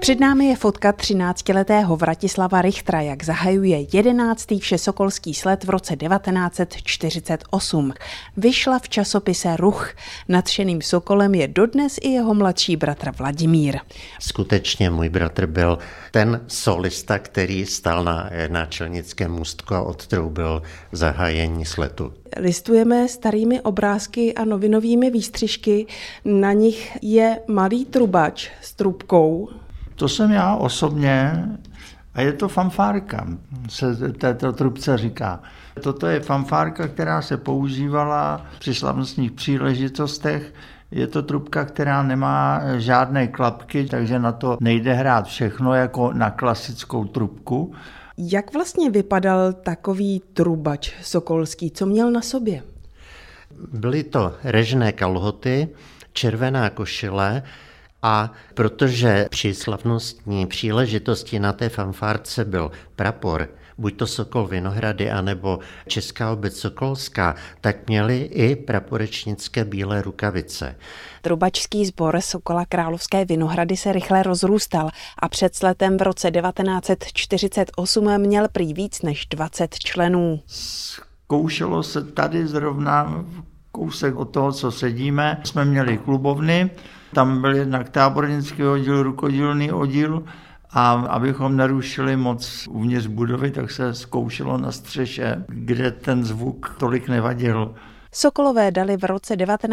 Před námi je fotka 13letého Vratislava Richtera, jak zahajuje 11. všesokolský slet v roce 1948. Vyšla v časopise Ruch. Nadšeným sokolem je dodnes i jeho mladší bratr Vladimír. Skutečně můj bratr byl ten solista, který stál na náčelnickém můstku a odtroubil zahájení sletu. Listujeme starými obrázky a novinovými výstřižky. Na nich je malý trubač s trubkou. To jsem já osobně a je to fanfárka, se této trubce říká. Toto je fanfárka, která se používala při slavnostních příležitostech. Je to trubka, která nemá žádné klapky, takže na to nejde hrát všechno jako na klasickou trubku. Jak vlastně vypadal takový trubač sokolský? Co měl na sobě? Byly to režné kalhoty, červená košile a protože při slavnostní příležitosti na té fanfárce byl prapor, buď to Sokol Vinohrady, anebo Česká obec sokolská, tak měli i praporečnické bílé rukavice. Trubačský sbor Sokola Královské Vinohrady se rychle rozrůstal a před sletem v roce 1948 měl prý víc než 20 členů. Zkoušelo se tady zrovna kousek od toho, co sedíme. Jsme měli klubovny, tam byl jednak tábornický oddíl, rukodílný oddíl, a abychom nerušili moc uvnitř budovy, tak se zkoušelo na střeše, kde ten zvuk tolik nevadil. Sokolové dali v roce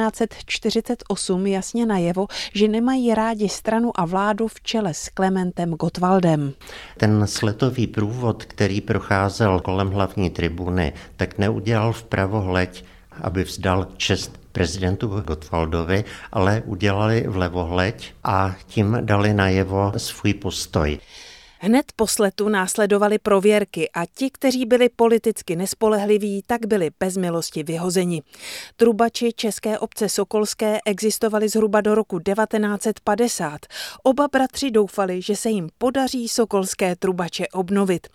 1948 jasně najevo, že nemají rádi stranu a vládu v čele s Klementem Gottwaldem. Ten sletový průvod, který procházel kolem hlavní tribuny, tak neudělal vpravohleď, aby vzdal čest prezidentu Gottwaldovi, ale udělali vlevohleď a tím dali najevo svůj postoj. Hned po sletu následovaly prověrky a ti, kteří byli politicky nespolehliví, tak byli bez milosti vyhozeni. Trubači České obce sokolské existovali zhruba do roku 1950. Oba bratři doufali, že se jim podaří sokolské trubače obnovit.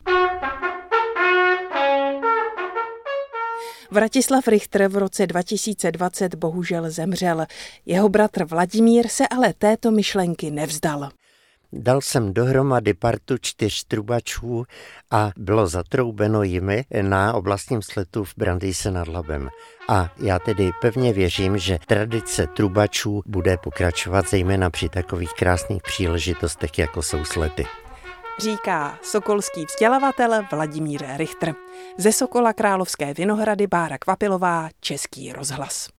Vratislav Richter v roce 2020 bohužel zemřel. Jeho bratr Vladimír se ale této myšlenky nevzdal. Dal jsem dohromady partu 4 trubačů a bylo zatroubeno jimi na oblastním sletu v Brandýse nad Labem. A já tedy pevně věřím, že tradice trubačů bude pokračovat zejména při takových krásných příležitostech, jako jsou slety. Říká sokolský vzdělavatel Vladimír Richter. Ze Sokola Královské Vinohrady Bára Kvapilová, Český rozhlas.